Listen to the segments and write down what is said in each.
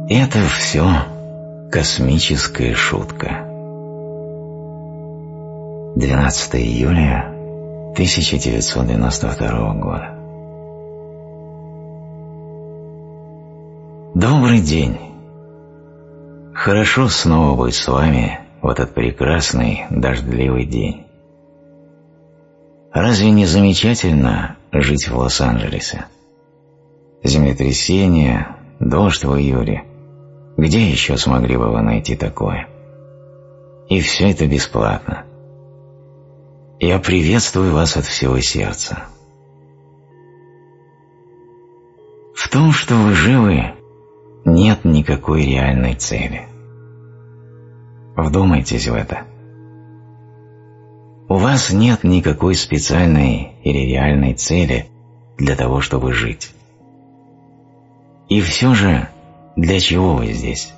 Это все космическая шутка. 12 июля 1992 года. Добрый день. Хорошо снова быть с вами в этот прекрасный дождливый день. Разве не замечательно жить в Лос-Анджелесе? Землетрясение, дождь в июле. Где еще смогли бы вы найти такое? И все это бесплатно. Я приветствую вас от всего сердца. В том, что вы живы, нет никакой реальной цели. Вдумайтесь в это. У вас нет никакой специальной или реальной цели для того, чтобы жить. И все же, для чего вы здесь?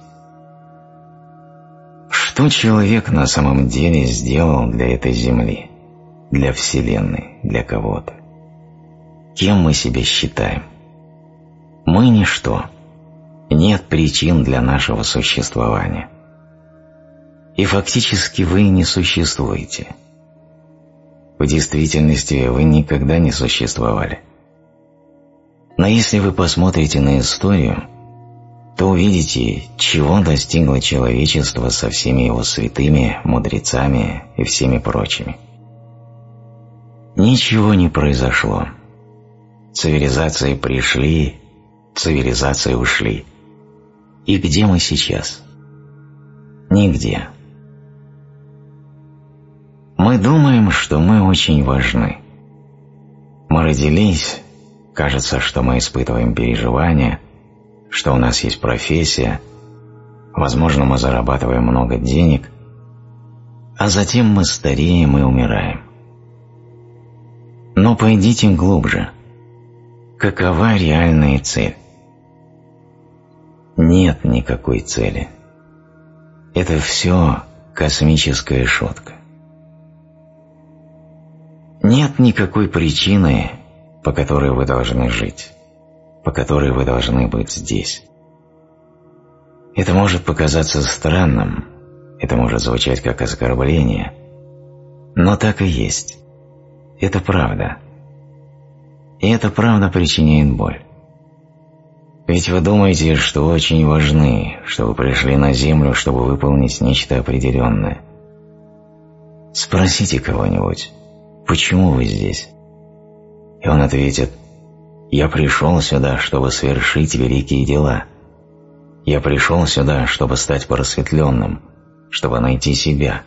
Что человек на самом деле сделал для этой земли, для Вселенной, для кого-то? Кем мы себя считаем? Мы ничто. Нет причин для нашего существования. И фактически вы не существуете. В действительности вы никогда не существовали. Но если вы посмотрите на историю, то увидите, чего достигло человечество со всеми его святыми, мудрецами и всеми прочими. Ничего не произошло. Цивилизации пришли, цивилизации ушли. И где мы сейчас? Нигде. Мы думаем, что мы очень важны. Мы родились, кажется, что мы испытываем переживания, что у нас есть профессия, возможно, мы зарабатываем много денег, а затем мы стареем и умираем. Но пойдите глубже. Какова реальная цель? Нет никакой цели. Это все космическая шутка. Нет никакой причины, по которой вы должны жить, по которой вы должны быть здесь. Это может показаться странным, это может звучать как оскорбление, но так и есть. Это правда. И эта правда причиняет боль. Ведь вы думаете, что очень важны, что вы пришли на Землю, чтобы выполнить нечто определенное. Спросите кого-нибудь, почему вы здесь? И он ответит: я пришел сюда, чтобы совершить великие дела. Я пришел сюда, чтобы стать просветленным, чтобы найти себя.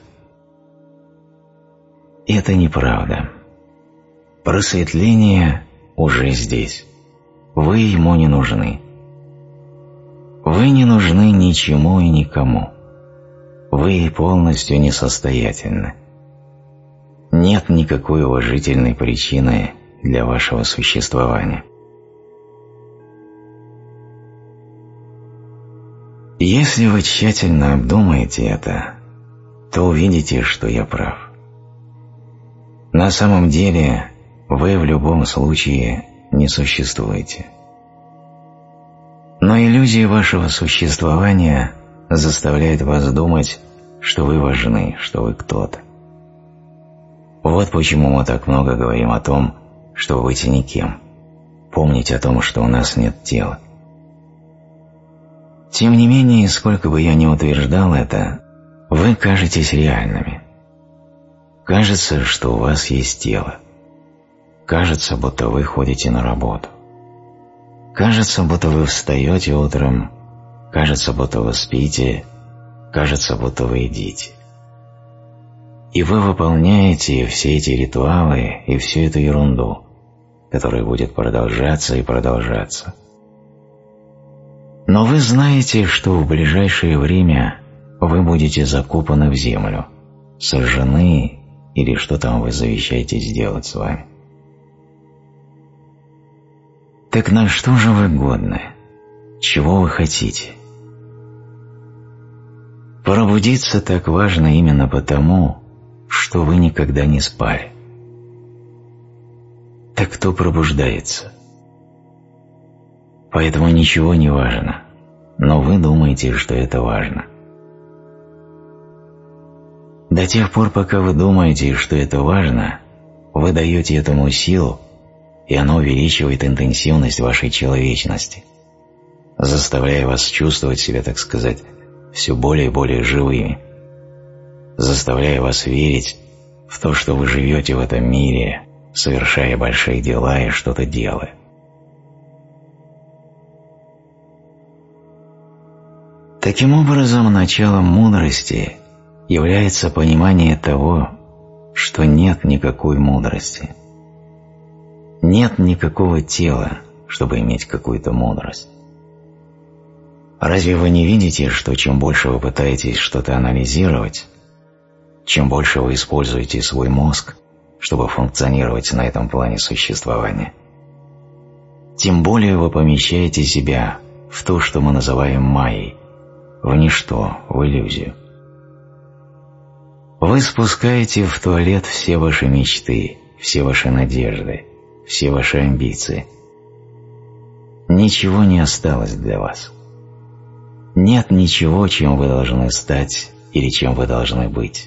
Это неправда. Просветление уже здесь. Вы ему не нужны. Вы не нужны ничему и никому. Вы полностью несостоятельны. Нет никакой уважительной причины для вашего существования. Если вы тщательно обдумаете это, то увидите, что я прав. На самом деле, вы в любом случае не существуете. Но иллюзия вашего существования заставляет вас думать, что вы важны, что вы кто-то. Вот почему мы так много говорим о том, что быть никем, помнить о том, что у нас нет тела. Тем не менее, сколько бы я ни утверждал это, вы кажетесь реальными. Кажется, что у вас есть тело. Кажется, будто вы ходите на работу. Кажется, будто вы встаете утром. Кажется, будто вы спите. Кажется, будто вы едите. И вы выполняете все эти ритуалы и всю эту ерунду, которая будет продолжаться и продолжаться. Но вы знаете, что в ближайшее время вы будете закопаны в землю, сожжены или что там вы завещаете сделать с вами. Так на что же вы годны? Чего вы хотите? Пробудиться так важно именно потому, что вы никогда не спали. Так кто пробуждается? Поэтому ничего не важно. но вы думаете, что это важно. До тех пор, пока вы думаете, что это важно, вы даете этому силу, и оно увеличивает интенсивность вашей человечности, заставляя вас чувствовать себя, так сказать, все более и более живыми, заставляя вас верить в то, что вы живете в этом мире, совершая большие дела и что-то делая. Таким образом, началом мудрости является понимание того, что нет никакой мудрости. Нет никакого тела, чтобы иметь какую-то мудрость. Разве вы не видите, что чем больше вы пытаетесь что-то анализировать, чем больше вы используете свой мозг, чтобы функционировать на этом плане существования, тем более вы помещаете себя в то, что мы называем майей, в ничто, в иллюзию. Вы спускаете в туалет все ваши мечты, все ваши надежды, все ваши амбиции. Ничего не осталось для вас. Нет ничего, чем вы должны стать или чем вы должны быть.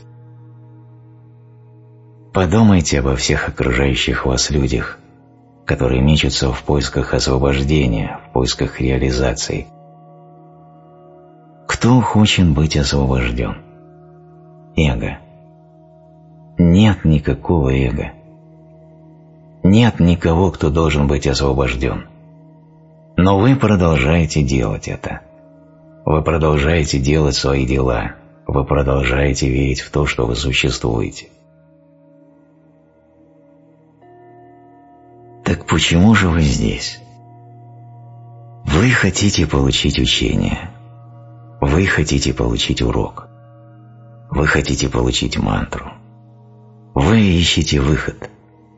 Подумайте обо всех окружающих вас людях, которые мечутся в поисках освобождения, в поисках реализации. Кто хочет быть освобожден? Эго. Нет никакого эго. Нет никого, кто должен быть освобожден. Но вы продолжаете делать это. Вы продолжаете делать свои дела. Вы продолжаете верить в то, что вы существуете. Так почему же вы здесь? Вы хотите получить учение. Вы хотите получить урок. Вы хотите получить мантру. Вы ищете выход.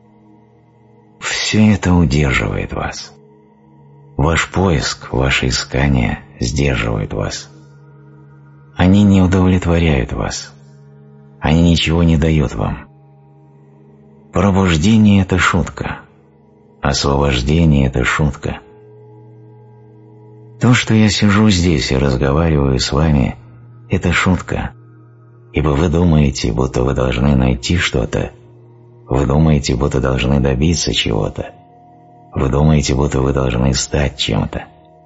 Все это удерживает вас. Ваш поиск, ваше искание сдерживают вас. Они не удовлетворяют вас. Они ничего не дают вам. Пробуждение – это шутка. Освобождение – это шутка. То, что я сижу здесь и разговариваю с вами – это шутка. Ибо вы думаете, будто вы должны найти что-то. Вы думаете, будто должны добиться чего-то. Вы думаете, будто вы должны стать чем-то.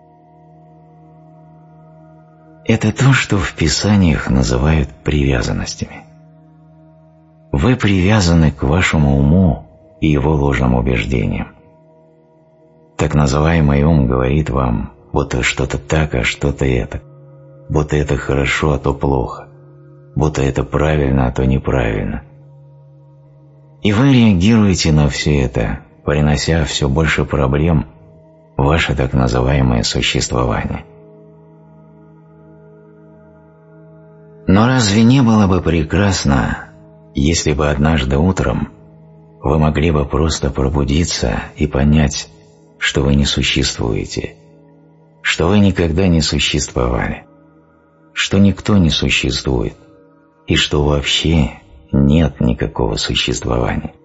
Это то, что в Писаниях называют привязанностями. Вы привязаны к вашему уму и его ложным убеждениям. Так называемый ум говорит вам, будто что-то так, а что-то это, будто это хорошо, а то плохо, будто это правильно, а то неправильно. И вы реагируете на все это, принося все больше проблем в ваше так называемое существование. Но разве не было бы прекрасно, если бы однажды утром вы могли бы просто пробудиться и понять, что вы не существуете, что вы никогда не существовали, что никто не существует и что вообще нет никакого существования?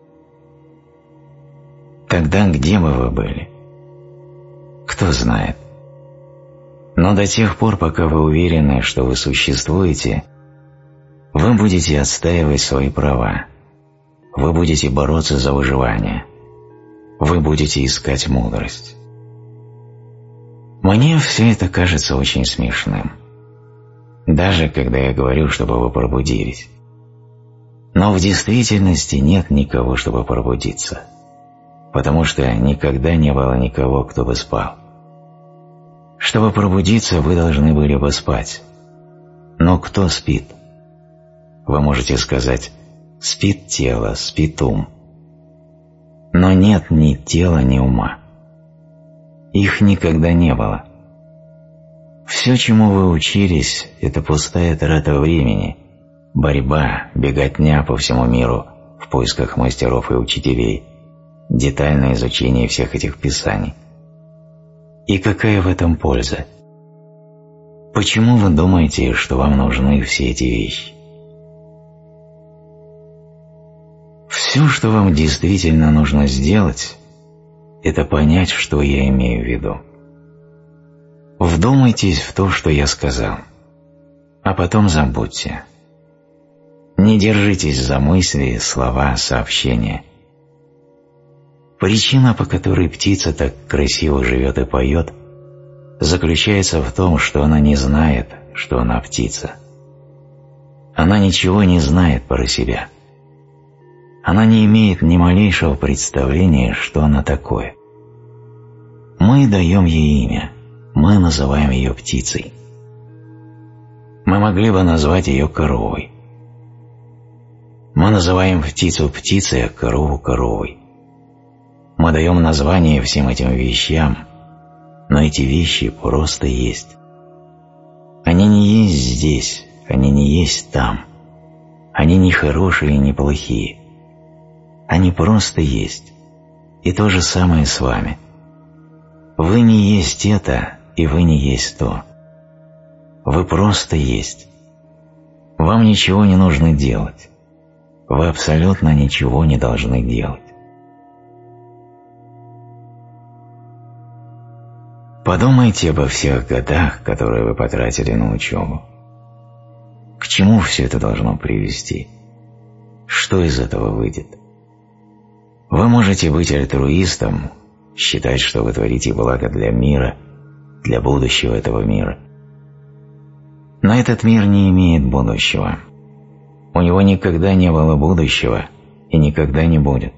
Тогда где бы вы были? Кто знает. Но до тех пор, пока вы уверены, что вы существуете, вы будете отстаивать свои права, вы будете бороться за выживание, вы будете искать мудрость. Мне все это кажется очень смешным, даже когда я говорю, чтобы вы пробудились. Но в действительности нет никого, чтобы пробудиться, потому что никогда не было никого, кто бы спал. Чтобы пробудиться, вы должны были бы спать. Но кто спит? Вы можете сказать: спит тело, спит ум. Но нет ни тела, ни ума. Их никогда не было. Все, чему вы учились, это пустая трата времени, борьба, беготня по всему миру в поисках мастеров и учителей, детальное изучение всех этих писаний. И какая в этом польза? Почему вы думаете, что вам нужны все эти вещи? Все, что вам действительно нужно сделать, это понять, что я имею в виду. Вдумайтесь в то, что я сказал, а потом забудьте. Не держитесь за мысли, слова, сообщения. Причина, по которой птица так красиво живет и поет, заключается в том, что она не знает, что она птица. Она ничего не знает про себя. Она не имеет ни малейшего представления, что она такое. Мы даем ей имя, мы называем ее птицей. Мы могли бы назвать ее коровой. Мы называем птицу птицей, а корову коровой. Мы даем название всем этим вещам, но эти вещи просто есть. Они не есть здесь, они не есть там. Они не хорошие и не плохие. Они просто есть. И то же самое с вами. Вы не есть это, и вы не есть то. Вы просто есть. Вам ничего не нужно делать. Вы абсолютно ничего не должны делать. Подумайте обо всех годах, которые вы потратили на учебу. К чему все это должно привести? Что из этого выйдет? Вы можете быть альтруистом, считать, что вы творите благо для мира, для будущего этого мира. Но этот мир не имеет будущего. У него никогда не было будущего и никогда не будет.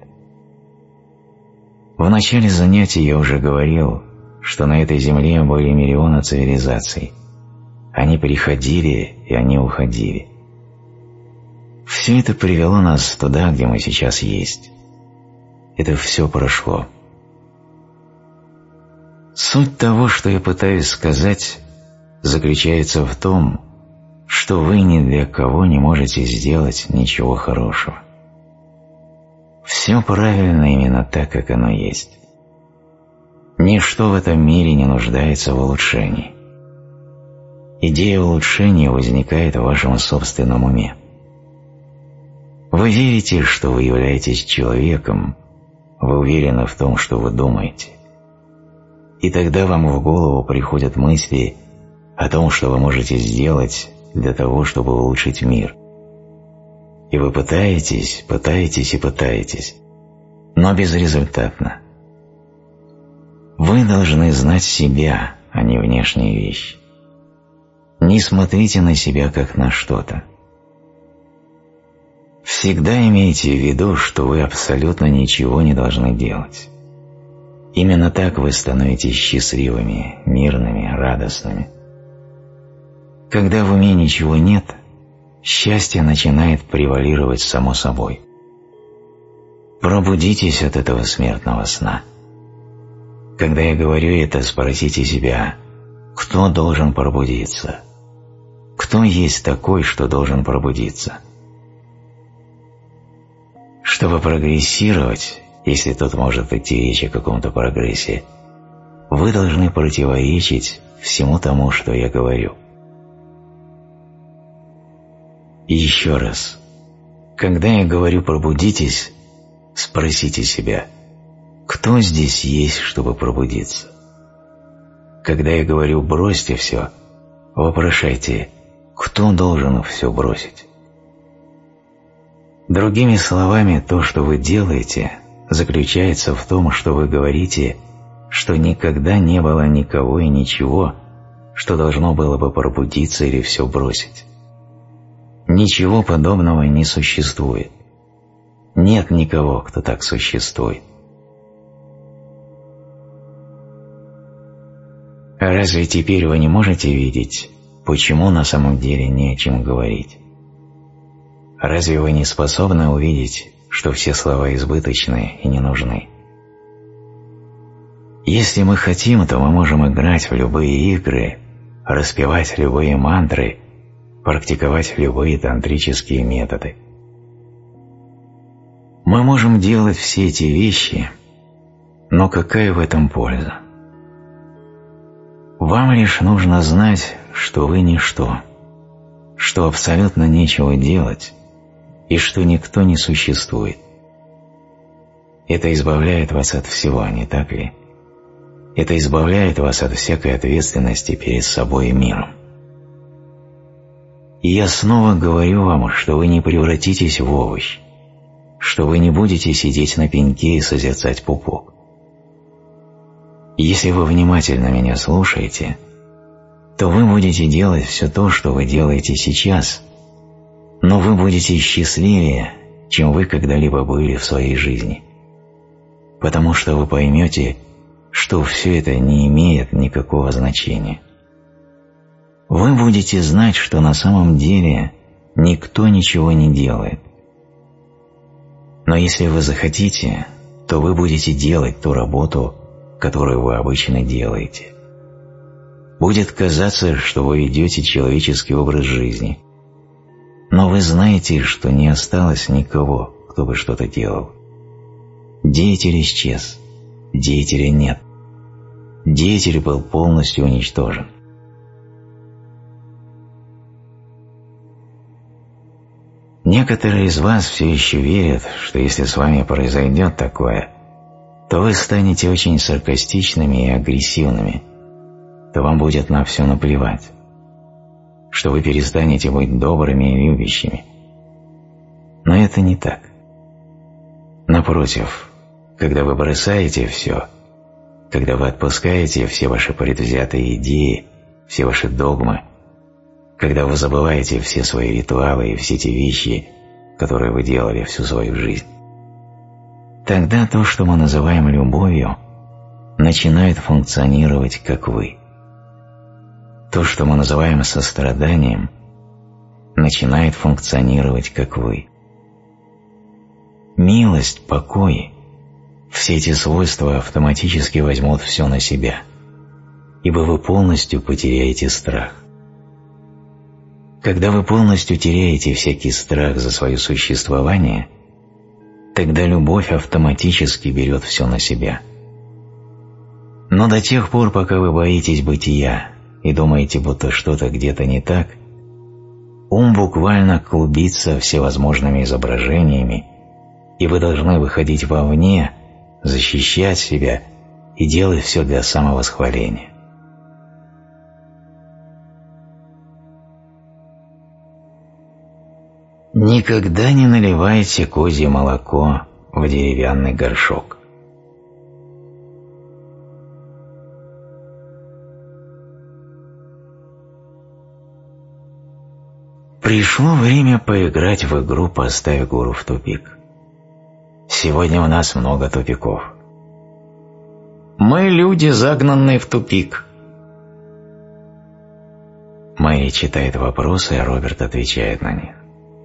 В начале занятия я уже говорил, что на этой земле были миллионы цивилизаций. Они приходили и они уходили. Все это привело нас туда, где мы сейчас есть. Это все прошло. Суть того, что я пытаюсь сказать, заключается в том, что вы ни для кого не можете сделать ничего хорошего. Все правильно именно так, как оно есть. Ничто в этом мире не нуждается в улучшении. Идея улучшения возникает в вашем собственном уме. Вы верите, что вы являетесь человеком, вы уверены в том, что вы думаете. И тогда вам в голову приходят мысли о том, что вы можете сделать для того, чтобы улучшить мир. И вы пытаетесь, но безрезультатно. Вы должны знать себя, а не внешние вещи. Не смотрите на себя как на что-то. Всегда имейте в виду, что вы абсолютно ничего не должны делать. Именно так вы становитесь счастливыми, мирными, радостными. Когда в уме ничего нет, счастье начинает превалировать само собой. Пробудитесь от этого смертного сна. Когда я говорю это, спросите себя, кто должен пробудиться? Кто есть такой, что должен пробудиться? Чтобы прогрессировать, если тут может идти речь о каком-то прогрессе, вы должны противоречить всему тому, что я говорю. И еще раз, когда я говорю «пробудитесь», спросите себя, кто здесь есть, чтобы пробудиться? Когда я говорю «бросьте все», вопрошайте, кто должен все бросить? Другими словами, то, что вы делаете, заключается в том, что вы говорите, что никогда не было никого и ничего, что должно было бы пробудиться или все бросить. Ничего подобного не существует. Нет никого, кто так существует. А разве теперь вы не можете видеть, почему на самом деле не о чем говорить? Разве вы не способны увидеть, что все слова избыточны и не нужны? Если мы хотим, то мы можем играть в любые игры, распевать любые мантры, практиковать любые тантрические методы. Мы можем делать все эти вещи, но какая в этом польза? Вам лишь нужно знать, что вы ничто, что абсолютно нечего делать и что никто не существует. Это избавляет вас от всего, не так ли? Это избавляет вас от всякой ответственности перед собой и миром. И я снова говорю вам, что вы не превратитесь в овощ, что вы не будете сидеть на пеньке и созерцать пупок. Если вы внимательно меня слушаете, то вы будете делать все то, что вы делаете сейчас, но вы будете счастливее, чем вы когда-либо были в своей жизни, потому что вы поймете, что все это не имеет никакого значения. Вы будете знать, что на самом деле никто ничего не делает. Но если вы захотите, то вы будете делать ту работу, которую вы обычно делаете. Будет казаться, что вы ведете человеческий образ жизни, но вы знаете, что не осталось никого, кто бы что-то делал. Деятель исчез, деятеля нет. Деятель был полностью уничтожен. Некоторые из вас все еще верят, что если с вами произойдет такое, то вы станете очень саркастичными и агрессивными, то вам будет на все наплевать, что вы перестанете быть добрыми и любящими. Но это не так. Напротив, когда вы бросаете все, когда вы отпускаете все ваши предвзятые идеи, все ваши догмы, когда вы забываете все свои ритуалы и все те вещи, которые вы делали всю свою жизнь, тогда то, что мы называем любовью, начинает функционировать как вы. То, что мы называем состраданием, начинает функционировать как вы. Милость, покой – все эти свойства автоматически возьмут все на себя, ибо вы полностью потеряете страх. Когда вы полностью теряете всякий страх за свое существование, тогда любовь автоматически берет все на себя. Но до тех пор, пока вы боитесь бытия и думаете, будто что-то где-то не так, ум буквально клубится всевозможными изображениями, и вы должны выходить вовне, защищать себя и делать все для самовосхваления. Никогда не наливайте козье молоко в деревянный горшок. Пришло время поиграть в игру «Поставь гуру в тупик». Сегодня у нас много тупиков. Мы люди, загнанные в тупик. Мэри читает вопросы, а Роберт отвечает на них.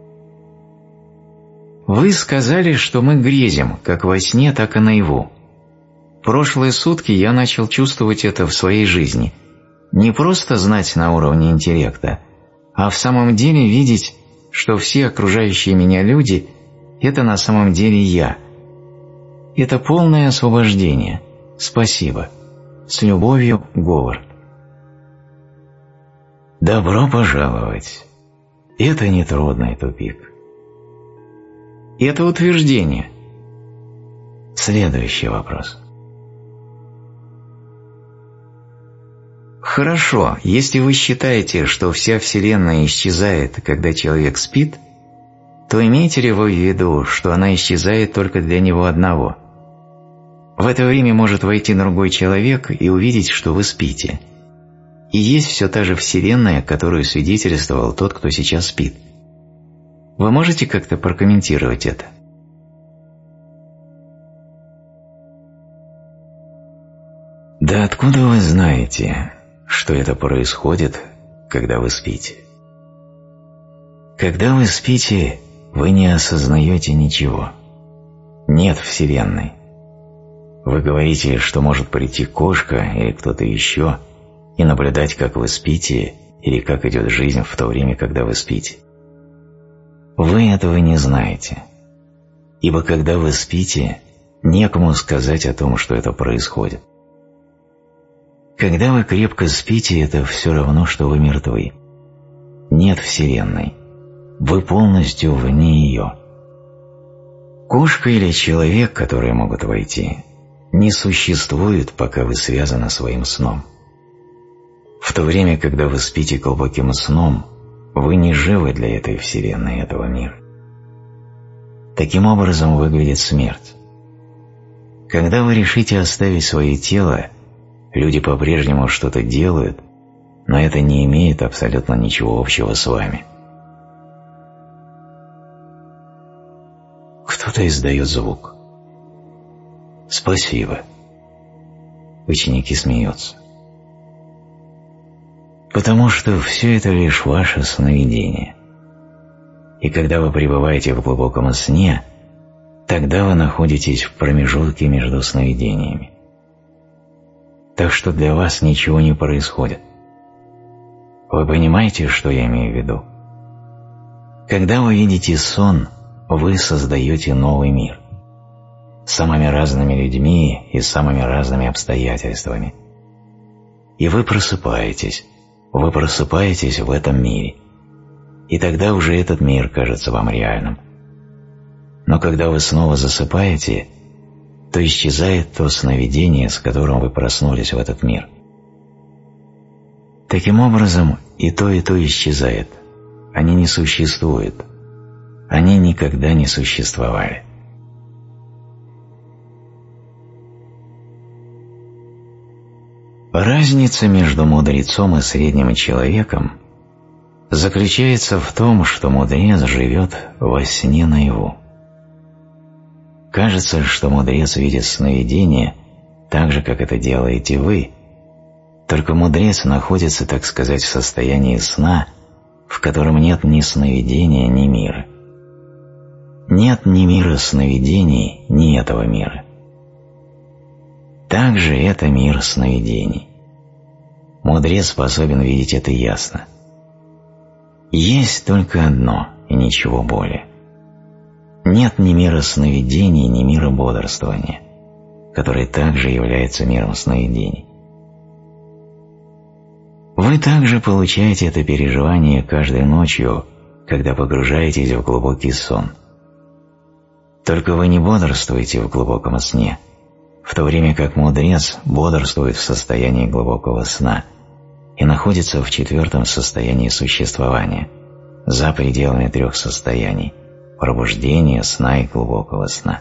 Вы сказали, что мы грезим, как во сне, так и наяву. Прошлые сутки я начал чувствовать это в своей жизни. Не просто знать на уровне интеллекта, а в самом деле видеть, что все окружающие меня люди – это на самом деле я. Это полное освобождение. Спасибо. С любовью, Говард. Добро пожаловать. Это нетрудный тупик. Это утверждение. Следующий вопрос. Хорошо, если вы считаете, что вся Вселенная исчезает, когда человек спит, то имеете ли вы в виду, что она исчезает только для него одного? В это время может войти другой человек и увидеть, что вы спите. И есть все та же Вселенная, которую свидетельствовал тот, кто сейчас спит. Вы можете как-то прокомментировать это? Да откуда вы знаете, что это происходит, когда вы спите? Когда вы спите, вы не осознаете ничего. Нет Вселенной. Вы говорите, что может прийти кошка или кто-то еще и наблюдать, как вы спите или как идет жизнь в то время, когда вы спите. Вы этого не знаете, ибо когда вы спите, некому сказать о том, что это происходит. Когда вы крепко спите, это все равно, что вы мертвы. Нет Вселенной. Вы полностью вне ее. Кошка или человек, которые могут войти, не существует, пока вы связаны своим сном. В то время, когда вы спите глубоким сном, вы не живы для этой вселенной, этого мира. Таким образом выглядит смерть. Когда вы решите оставить свое тело, люди по-прежнему что-то делают, но это не имеет абсолютно ничего общего с вами. Кто-то издает звук. Спасибо. Ученики смеются. Потому что все это лишь ваше сновидение. И когда вы пребываете в глубоком сне, тогда вы находитесь в промежутке между сновидениями. Так что для вас ничего не происходит. Вы понимаете, что я имею в виду? Когда вы видите сон, вы создаете новый мир. С самыми разными людьми и самыми разными обстоятельствами. И вы просыпаетесь в этом мире. И тогда уже этот мир кажется вам реальным. Но когда вы снова засыпаете, то исчезает то сновидение, с которым вы проснулись в этот мир. Таким образом, и то исчезает. Они не существуют. Они никогда не существовали. Разница между мудрецом и средним человеком заключается в том, что мудрец живет во сне наяву. Кажется, что мудрец видит сновидение так же, как это делаете вы, только мудрец находится, так сказать, в состоянии сна, в котором нет ни сновидения, ни мира. Нет ни мира сновидений, ни этого мира. Также это мир сновидений. Мудрец способен видеть это ясно. Есть только одно и ничего более. Нет ни мира сновидений, ни мира бодрствования, который также является миром сновидений. Вы также получаете это переживание каждой ночью, когда погружаетесь в глубокий сон. Только вы не бодрствуете в глубоком сне, в то время как мудрец бодрствует в состоянии глубокого сна и находится в четвертом состоянии существования, за пределами трех состояний – пробуждения, сна и глубокого сна.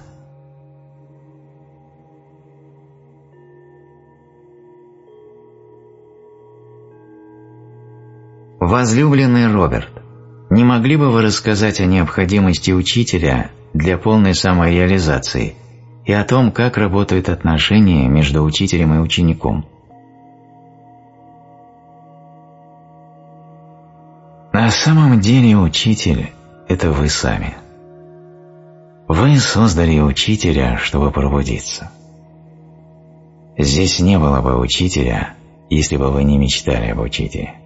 Возлюбленный Роберт, не могли бы вы рассказать о необходимости учителя для полной самореализации и о том, как работают отношения между учителем и учеником? На самом деле учитель – это вы сами. Вы создали учителя, чтобы пробудиться. Здесь не было бы учителя, если бы вы не мечтали об учителе.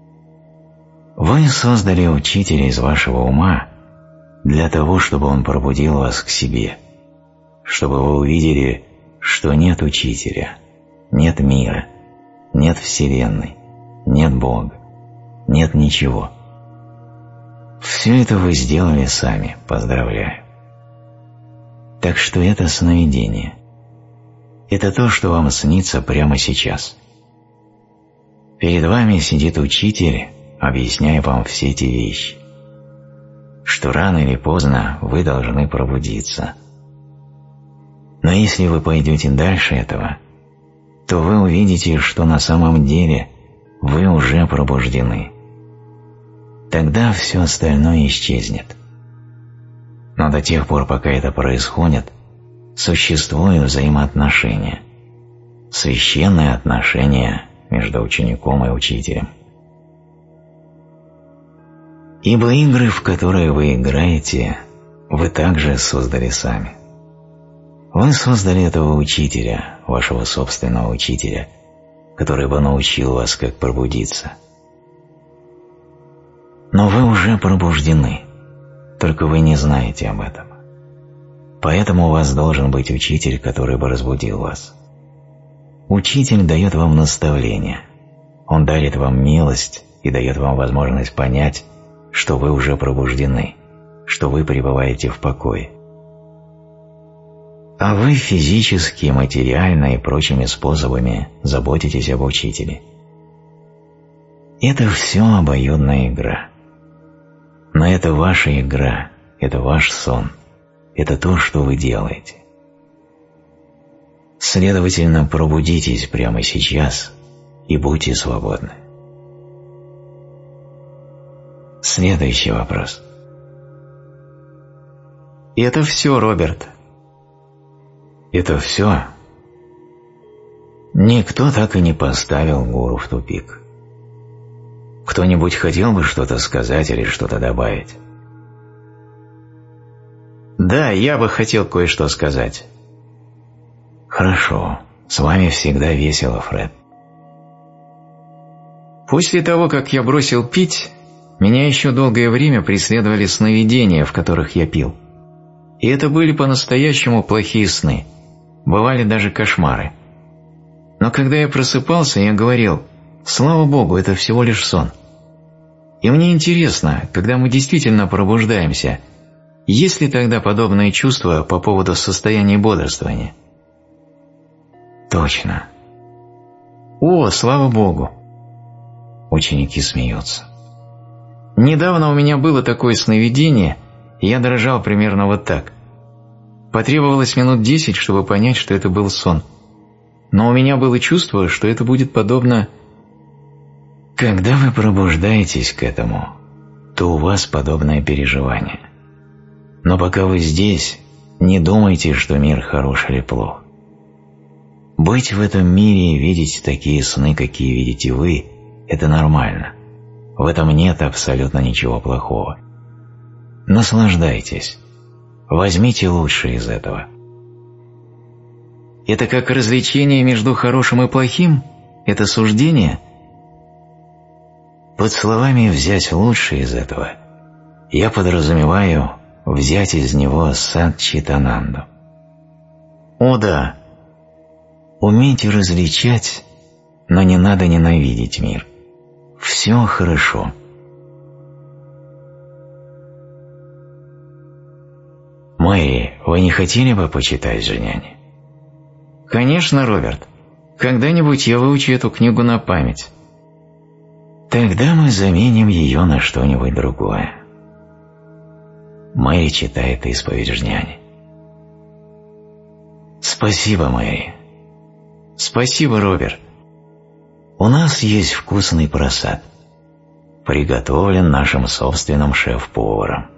Вы создали учителя из вашего ума для того, чтобы он пробудил вас к себе, чтобы вы увидели, что нет учителя, нет мира, нет вселенной, нет Бога, нет ничего. Все это вы сделали сами, поздравляю. Так что это сновидение. Это то, что вам снится прямо сейчас. Перед вами сидит учитель, объясняя вам все эти вещи, что рано или поздно вы должны пробудиться. Но если вы пойдете дальше этого, то вы увидите, что на самом деле вы уже пробуждены. Тогда все остальное исчезнет. Но до тех пор, пока это происходит, существуют взаимоотношения, священные отношения между учеником и учителем. Ибо игры, в которые вы играете, вы также создали сами. Вы создали этого учителя, вашего собственного учителя, который бы научил вас, как пробудиться. Но вы уже пробуждены, только вы не знаете об этом. Поэтому у вас должен быть учитель, который бы разбудил вас. Учитель дает вам наставления, он дарит вам милость и дает вам возможность понять, что вы уже пробуждены, что вы пребываете в покое. а вы физически, материально и прочими способами заботитесь об учителе. Это все обоюдная игра. Но это ваша игра, это ваш сон, это то, что вы делаете. Следовательно, пробудитесь прямо сейчас и будьте свободны. Следующий вопрос. И это все, Роберт. Это все? Никто так и не поставил гуру в тупик. Кто-нибудь хотел бы что-то сказать или что-то добавить? Да, я бы хотел кое-что сказать. Хорошо, с вами всегда весело, Фред. После того, как я бросил пить, меня еще долгое время преследовали сновидения, в которых я пил. И это были по-настоящему плохие сны. Бывали даже кошмары. Но когда я просыпался, я говорил: «Слава Богу, это всего лишь сон». И мне интересно, когда мы действительно пробуждаемся, есть ли тогда подобные чувства по поводу состояния бодрствования? Точно. О, слава Богу. Ученики смеются. Недавно у меня было такое сновидение, и я дрожал примерно вот так. Потребовалось минут 10, чтобы понять, что это был сон. Но у меня было чувство, что это будет подобно... Когда вы пробуждаетесь к этому, то у вас подобное переживание. Но пока вы здесь, не думайте, что мир хорош или плох. Быть в этом мире и видеть такие сны, какие видите вы, это нормально. В этом нет абсолютно ничего плохого. Наслаждайтесь. Возьмите лучшее из этого. Это как развлечение между хорошим и плохим? Это суждение? Под словами «взять лучшее из этого» я подразумеваю взять из него сат-читананду. О да. Умейте различать, но не надо ненавидеть мир. Все хорошо. Мэри, вы не хотели бы почитать «Джняни»? Конечно, Роберт. Когда-нибудь я выучу эту книгу на память. Тогда мы заменим ее на что-нибудь другое. Мэри читает исповедь «Джняни». Спасибо, Мэри. Спасибо, Роберт. У нас есть вкусный просад, приготовлен нашим собственным шеф-поваром.